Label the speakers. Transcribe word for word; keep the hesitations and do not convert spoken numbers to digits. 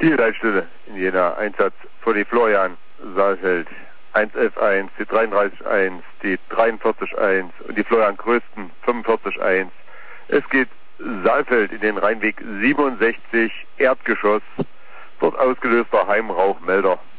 Speaker 1: Die Leitstelle in Jena, Einsatz für die Florian Saalfeld, eins elf eins, die dreiunddreißig eins, die dreiundvierzig eins und die Florian Größten fünfundvierzig eins. Es geht Saalfeld in den Rheinweg siebenundsechzig, Erdgeschoss, dort ausgelöster Heimrauchmelder.